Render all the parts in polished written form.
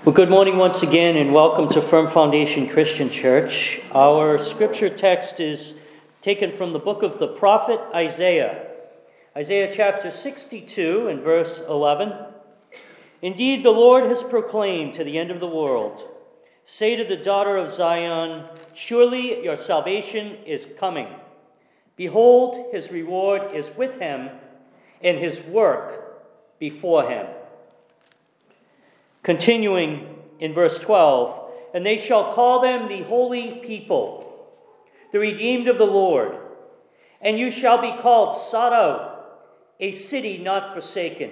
Well, good morning once again, and welcome to Firm Foundation Christian Church. Our scripture text is taken from the book of the prophet Isaiah. Isaiah chapter 62 and verse 11. Indeed, the Lord has proclaimed to the end of the world, say to the daughter of Zion, surely your salvation is coming. Behold, his reward is with him, and his work before him. Continuing in verse 12, and they shall call them the holy people, the redeemed of the Lord. And you shall be called sought out, a city not forsaken.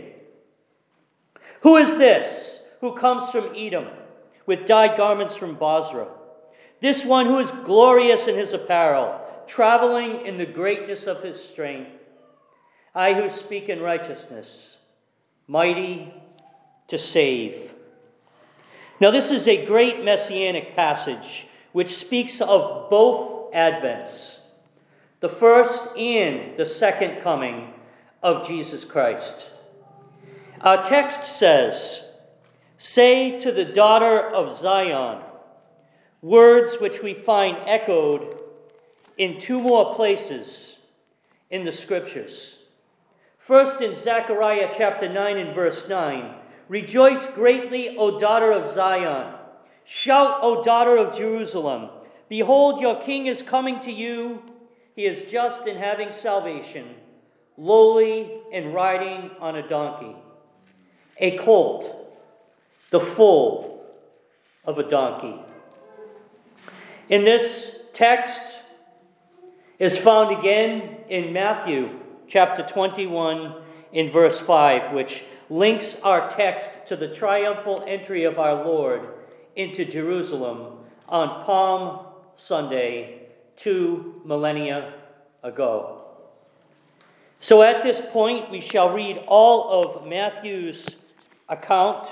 Who is this who comes from Edom, with dyed garments from Bozrah? This one who is glorious in his apparel, traveling in the greatness of his strength. I who speak in righteousness, mighty to save. Now this is a great messianic passage which speaks of both advents, the first and the second coming of Jesus Christ. Our text says, say to the daughter of Zion, words which we find echoed in two more places in the scriptures. First in Zechariah chapter 9 and verse 9, rejoice greatly, O daughter of Zion. Shout, O daughter of Jerusalem. Behold, your king is coming to you. He is just and having salvation, lowly and riding on a donkey, a colt, the foal of a donkey. In this text is found again in Matthew chapter 21 in verse 5, which links our text to the triumphal entry of our Lord into Jerusalem on Palm Sunday 2 millennia ago. So at this point, we shall read all of Matthew's account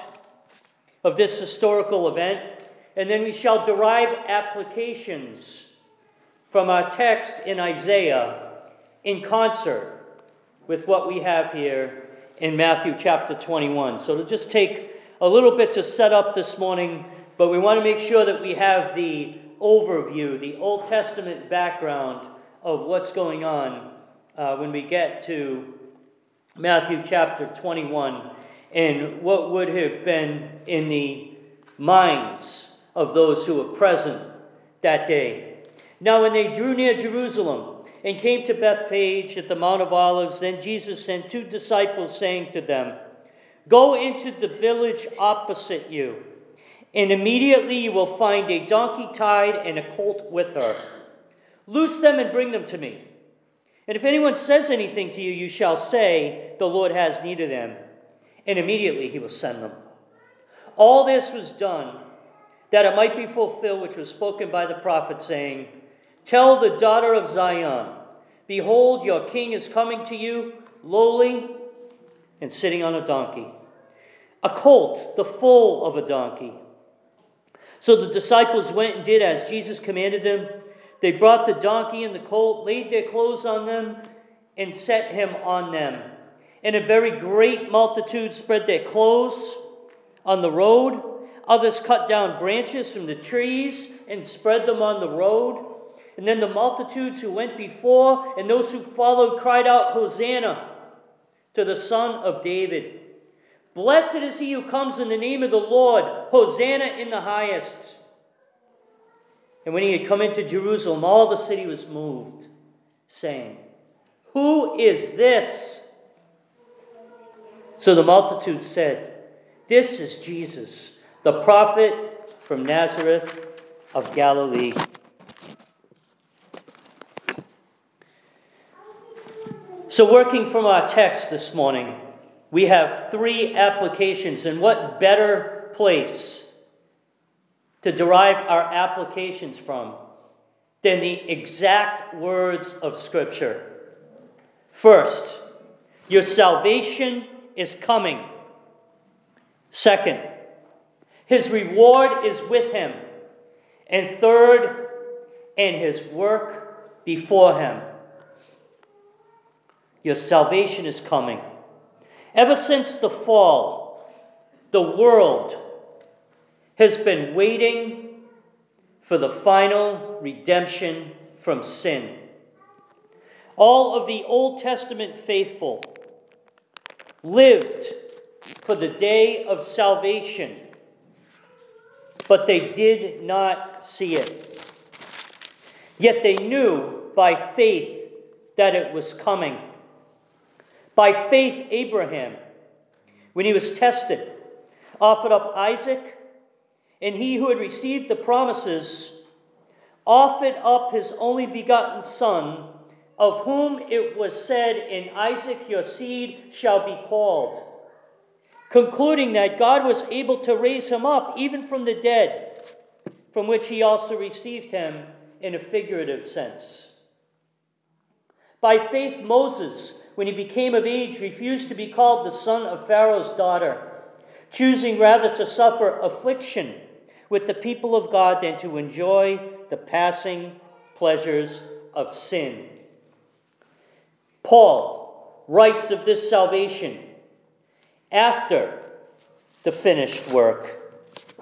of this historical event, and then we shall derive applications from our text in Isaiah in concert with what we have here in Matthew chapter 21. So it'll just take a little bit to set up this morning, but we want to make sure that we have the overview, the Old Testament background of what's going on when we get to Matthew chapter 21 and what would have been in the minds of those who were present that day. Now when they drew near Jerusalem and came to Bethphage at the Mount of Olives, then Jesus sent two disciples, saying to them, go into the village opposite you, and immediately you will find a donkey tied and a colt with her. Loose them and bring them to me. And if anyone says anything to you, you shall say, the Lord has need of them, and immediately he will send them. All this was done that it might be fulfilled which was spoken by the prophet, saying, tell the daughter of Zion, behold, your king is coming to you, lowly and sitting on a donkey, a colt, the foal of a donkey. So the disciples went and did as Jesus commanded them. They brought the donkey and the colt, laid their clothes on them, and set him on them. And a very great multitude spread their clothes on the road. Others cut down branches from the trees and spread them on the road. And then the multitudes who went before and those who followed cried out, Hosanna to the Son of David. Blessed is he who comes in the name of the Lord. Hosanna in the highest. And when he had come into Jerusalem, all the city was moved, saying, who is this? So the multitude said, this is Jesus, the prophet from Nazareth of Galilee. So working from our text this morning, we have three applications, and what better place to derive our applications from than the exact words of Scripture. First, your salvation is coming. Second, his reward is with him. And third, and his work before him. Your salvation is coming. Ever since the fall, the world has been waiting for the final redemption from sin. All of the Old Testament faithful lived for the day of salvation, but they did not see it. Yet they knew by faith that it was coming. By faith, Abraham, when he was tested, offered up Isaac, and he who had received the promises offered up his only begotten son, of whom it was said, "In Isaac your seed shall be called," concluding that God was able to raise him up even from the dead, from which he also received him in a figurative sense. By faith, Moses, when he became of age, refused to be called the son of Pharaoh's daughter, choosing rather to suffer affliction with the people of God than to enjoy the passing pleasures of sin. Paul writes of this salvation after the finished work,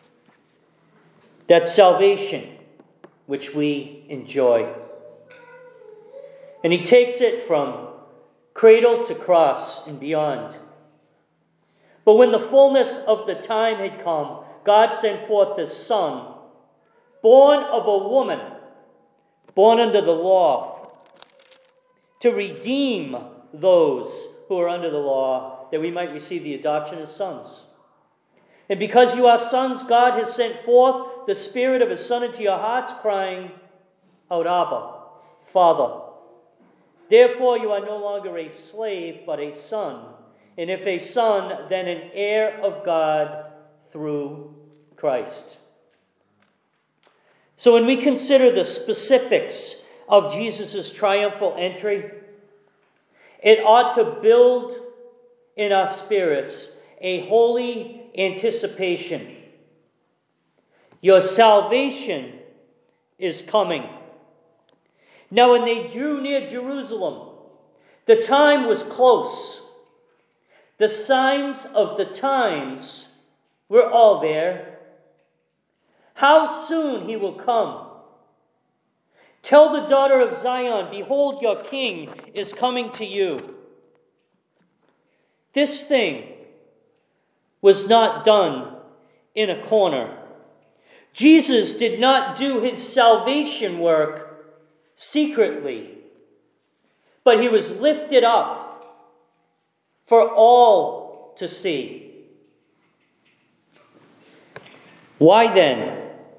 that salvation which we enjoy. And he takes it from cradle to cross and beyond. But when the fullness of the time had come, God sent forth the Son, born of a woman, born under the law, to redeem those who are under the law, that we might receive the adoption as sons. And because you are sons, God has sent forth the Spirit of His Son into your hearts, crying out, "Abba, Father." Therefore you are no longer a slave, but a son. And if a son, then an heir of God through Christ. So when we consider the specifics of Jesus' triumphal entry, it ought to build in our spirits a holy anticipation. Your salvation is coming. Now, when they drew near Jerusalem, the time was close. The signs of the times were all there. How soon he will come. Tell the daughter of Zion, "Behold, your king is coming to you." This thing was not done in a corner. Jesus did not do his salvation work secretly, but he was lifted up for all to see. Why then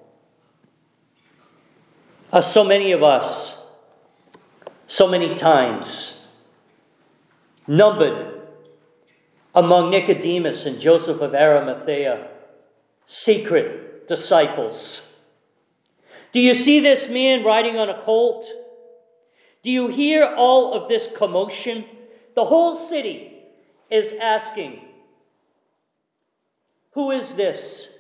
are so many of us, so many times, numbered among Nicodemus and Joseph of Arimathea, secret disciples? Do you see this man riding on a colt? Do you hear all of this commotion? The whole city is asking, "Who is this?"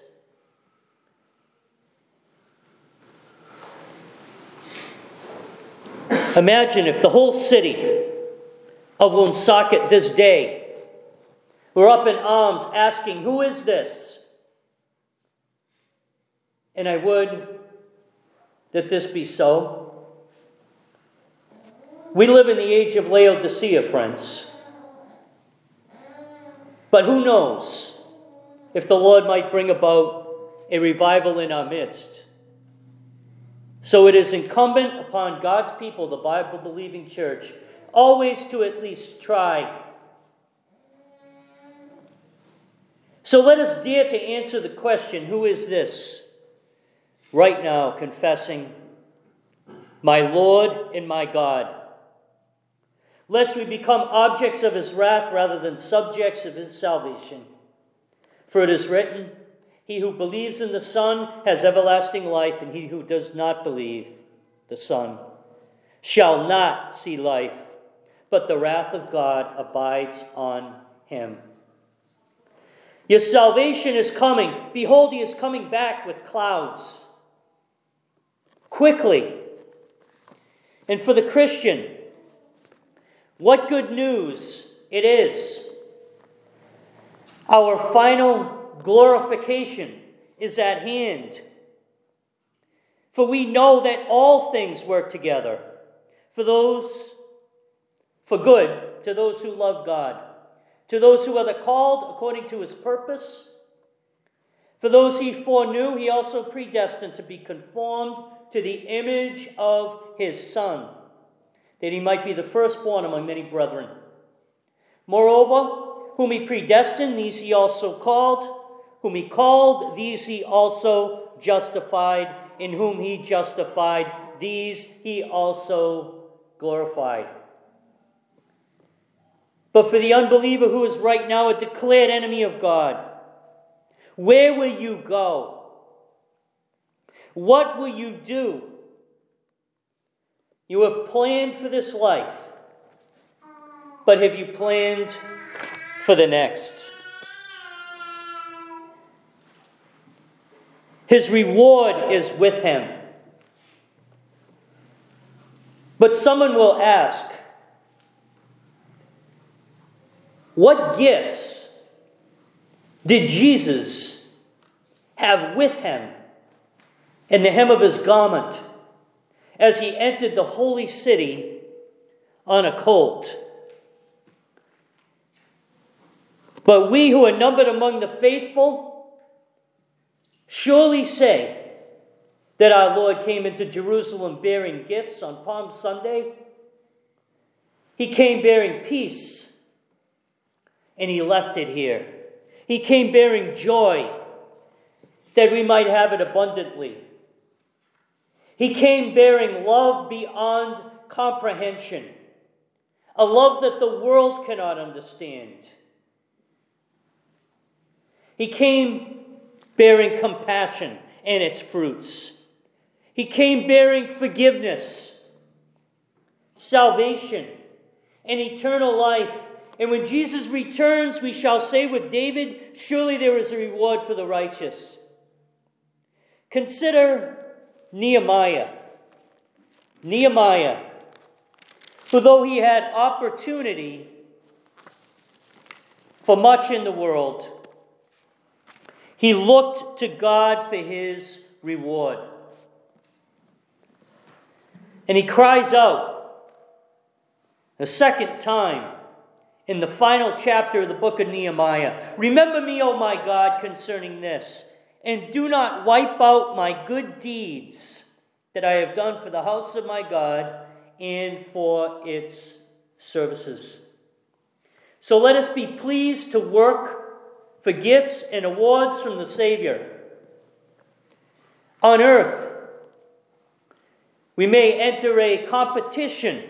Imagine if the whole city of Woonsocket this day were up in arms asking, "Who is this?" And I would that this be so. We live in the age of Laodicea, friends. But who knows if the Lord might bring about a revival in our midst. So it is incumbent upon God's people, the Bible-believing church, always to at least try. So let us dare to answer the question, "Who is this?" right now, confessing, "My Lord and my God," lest we become objects of his wrath rather than subjects of his salvation. For it is written, "He who believes in the Son has everlasting life, and he who does not believe the Son shall not see life, but the wrath of God abides on him." Your salvation is coming. Behold, he is coming back with clouds. Quickly. And for the Christian, what good news it is. Our final glorification is at hand. For we know that all things work together for good to those who love God, to those who are the called according to his purpose. For those he foreknew, he also predestined to be conformed to the image of his Son, that he might be the firstborn among many brethren. Moreover, whom he predestined, these he also called. Whom he called, these he also justified. In whom he justified, these he also glorified. But for the unbeliever who is right now a declared enemy of God, where will you go? What will you do? You have planned for this life, but have you planned for the next? His reward is with him. But someone will ask, what gifts did Jesus have with him in the hem of his garment as he entered the holy city on a colt? But we who are numbered among the faithful surely say that our Lord came into Jerusalem bearing gifts on Palm Sunday. He came bearing peace, and he left it here. He came bearing joy, that we might have it abundantly. He came bearing love beyond comprehension, a love that the world cannot understand. He came bearing compassion and its fruits. He came bearing forgiveness, salvation, and eternal life. And when Jesus returns, we shall say with David, surely there is a reward for the righteous. Consider Nehemiah. Nehemiah, who though he had opportunity for much in the world, he looked to God for his reward. And he cries out a second time in the final chapter of the book of Nehemiah, remember me, O my God, concerning this, and do not wipe out my good deeds that I have done for the house of my God and for its services. So let us be pleased to work for gifts and awards from the Savior. On earth, we may enter a competition.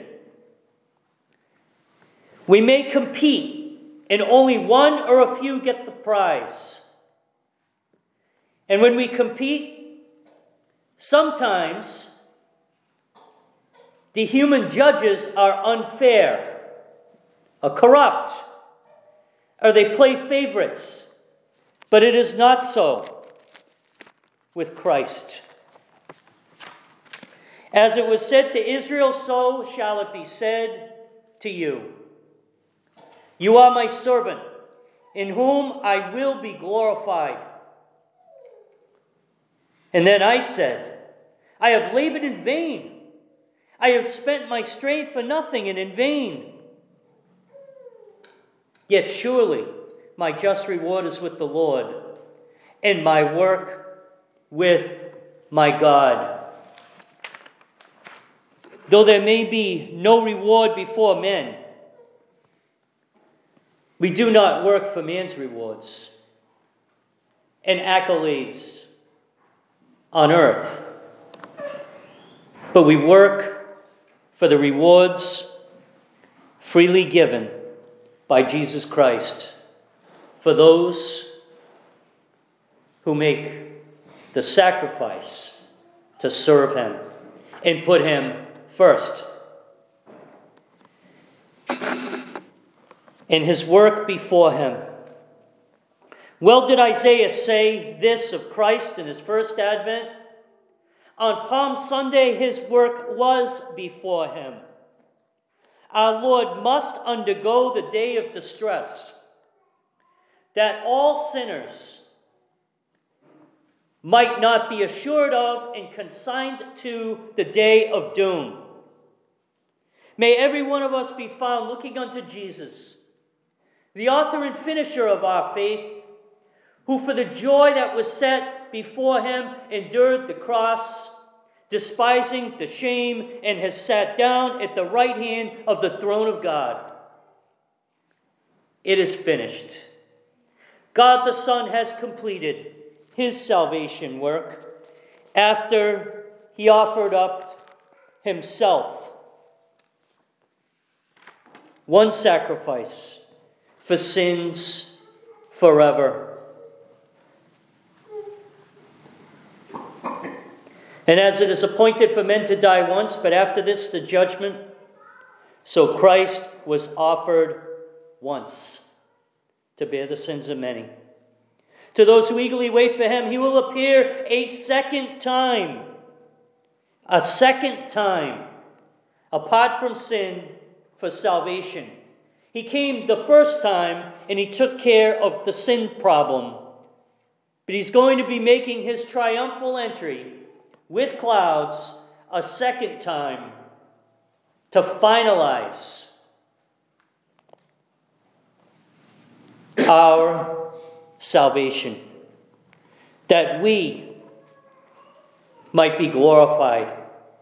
We may compete, and only one or a few get the prize. And when we compete, sometimes the human judges are unfair, or corrupt, or they play favorites. But it is not so with Christ. As it was said to Israel, so shall it be said to you. You are my servant, in whom I will be glorified. And then I said, I have labored in vain. I have spent my strength for nothing and in vain. Yet surely my just reward is with the Lord, and my work with my God. Though there may be no reward before men, we do not work for man's rewards and accolades on earth, but we work for the rewards freely given by Jesus Christ for those who make the sacrifice to serve him and put him first. In his work before him. Well did Isaiah say this of Christ in his first advent. On Palm Sunday, his work was before him. Our Lord must undergo the day of distress, that all sinners might not be assured of and consigned to the day of doom. May every one of us be found looking unto Jesus, the author and finisher of our faith, who for the joy that was set before him endured the cross, despising the shame, and has sat down at the right hand of the throne of God. It is finished. God the Son has completed his salvation work after he offered up himself. One sacrifice for sins forever. And as it is appointed for men to die once, but after this the judgment, so Christ was offered once to bear the sins of many. To those who eagerly wait for him, he will appear a second time. A second time. Apart from sin, for salvation. He came the first time and he took care of the sin problem. But he's going to be making his triumphal entry with clouds a second time to finalize our salvation, that we might be glorified.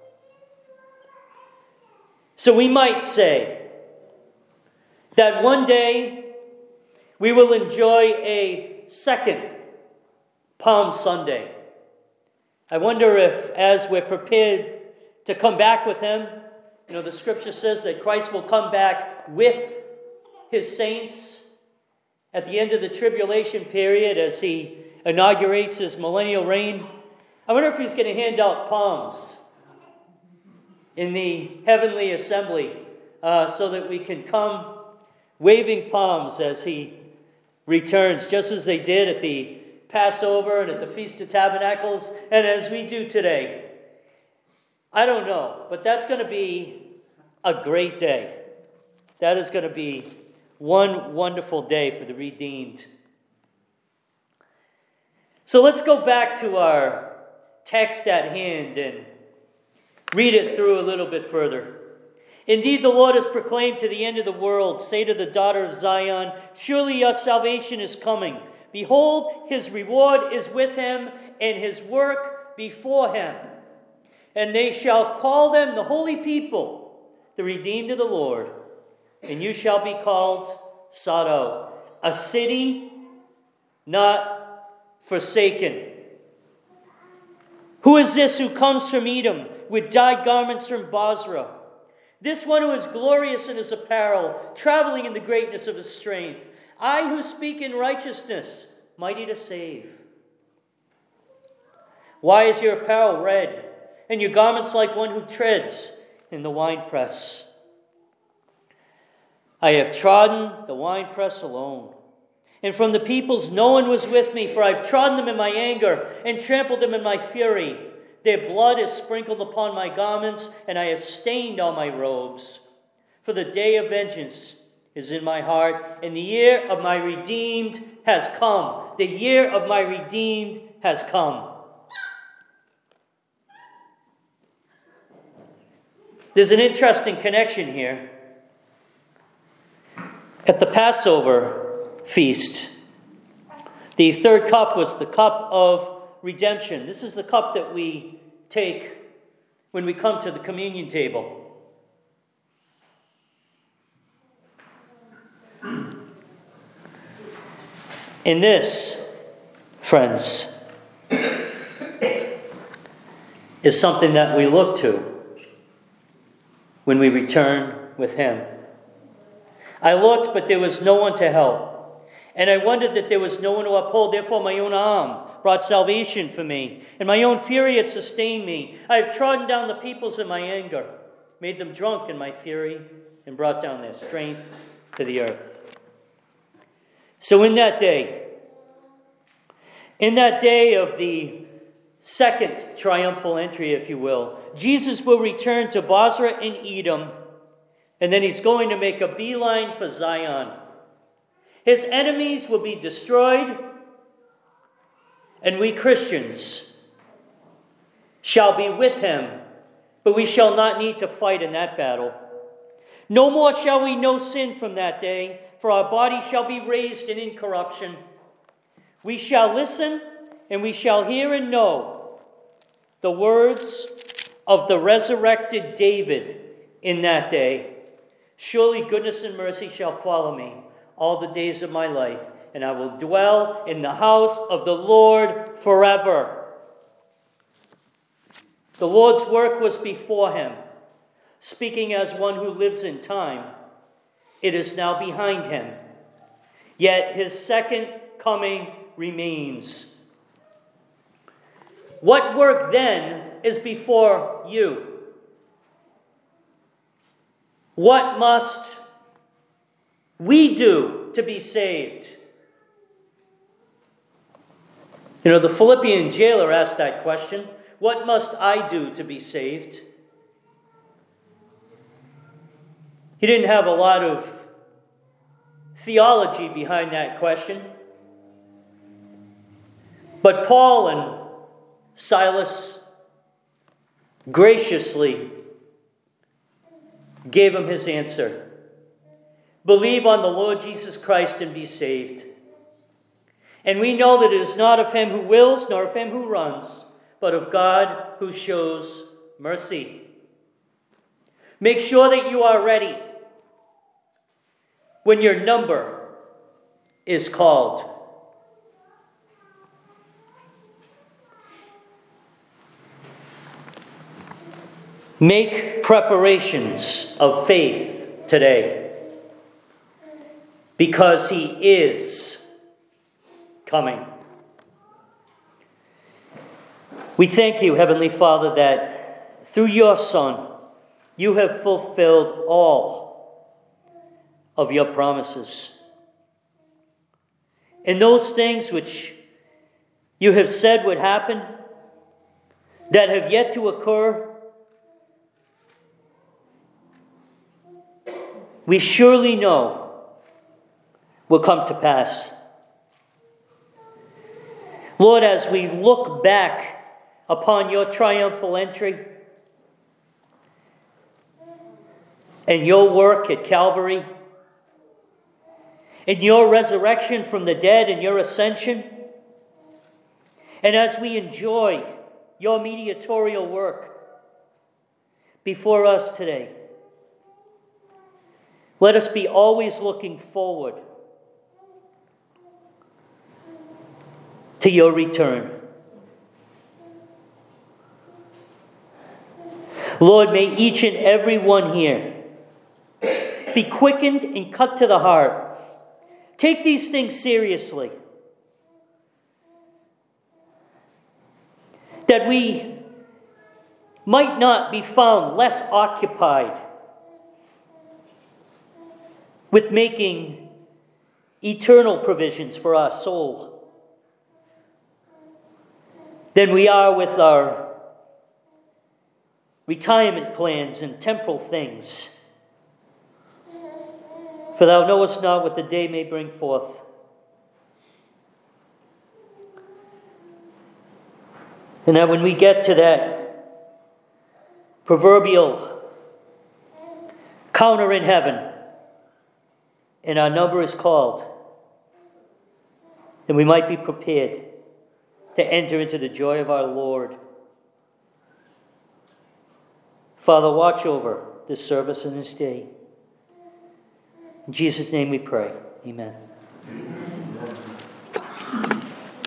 So we might say that one day we will enjoy a second Palm Sunday. I wonder if, as we're prepared to come back with him, the scripture says that Christ will come back with his saints at the end of the tribulation period as he inaugurates his millennial reign. I wonder if he's going to hand out palms in the heavenly assembly so that we can come waving palms as he returns, just as they did at the Passover and at the Feast of Tabernacles, and as we do today. I don't know, but that's going to be a great day. That is going to be one wonderful day for the redeemed. So let's go back to our text at hand and read it through a little bit further. Indeed, the Lord has proclaimed to the end of the world, say to the daughter of Zion, surely your salvation is coming. Behold, his reward is with him, and his work before him. And they shall call them the holy people, the redeemed of the Lord. And you shall be called Sodom, a city not forsaken. Who is this who comes from Edom with dyed garments from Bozrah? This one who is glorious in his apparel, traveling in the greatness of his strength. I who speak in righteousness, mighty to save. Why is your apparel red, and your garments like one who treads in the winepress? I have trodden the winepress alone, and from the peoples no one was with me, for I have trodden them in my anger and trampled them in my fury. Their blood is sprinkled upon my garments, and I have stained all my robes. For the day of vengeance is in my heart, and the year of my redeemed has come. The year of my redeemed has come. There's an interesting connection here. At the Passover feast, the third cup was the cup of redemption. This is the cup that we take when we come to the communion table. And this, friends, is something that we look to when we return with him. I looked, but there was no one to help. And I wondered that there was no one to uphold. Therefore, my own arm brought salvation for me. And my own fury had sustained me. I have trodden down the peoples in my anger, made them drunk in my fury, and brought down their strength to the earth. So in that day of the second triumphal entry, if you will, Jesus will return to Bozrah in Edom, and then he's going to make a beeline for Zion. His enemies will be destroyed, and we Christians shall be with him, but we shall not need to fight in that battle. No more shall we know sin from that day, for our body shall be raised in incorruption. We shall listen, and we shall hear and know the words of the resurrected David in that day. Surely goodness and mercy shall follow me all the days of my life, and I will dwell in the house of the Lord forever. The Lord's work was before him. Speaking as one who lives in time, it is now behind him. Yet his second coming remains. What work then is before you? What must we do to be saved? You know, the Philippian jailer asked that question. What must I do to be saved? He didn't have a lot of theology behind that question. But Paul and Silas graciously gave him his answer. Believe on the Lord Jesus Christ and be saved. And we know that it is not of him who wills, nor of him who runs, but of God who shows mercy. Make sure that you are ready when your number is called. Make preparations of faith today, because he is coming. We thank you, Heavenly Father, that through your Son, you have fulfilled all of your promises. And those things which you have said would happen, that have yet to occur, we surely know will come to pass. Lord, as we look back upon your triumphal entry and your work at Calvary, and your resurrection from the dead and your ascension, and as we enjoy your mediatorial work before us today, let us be always looking forward to your return. Lord, may each and every one here be quickened and cut to the heart. Take these things seriously, that we might not be found less occupied with making eternal provisions for our soul than we are with our retirement plans and temporal things. For thou knowest not what the day may bring forth. And that when we get to that proverbial counter in heaven, and our number is called, then we might be prepared to enter into the joy of our Lord. Father, watch over this service and this day. In Jesus' name we pray. Amen.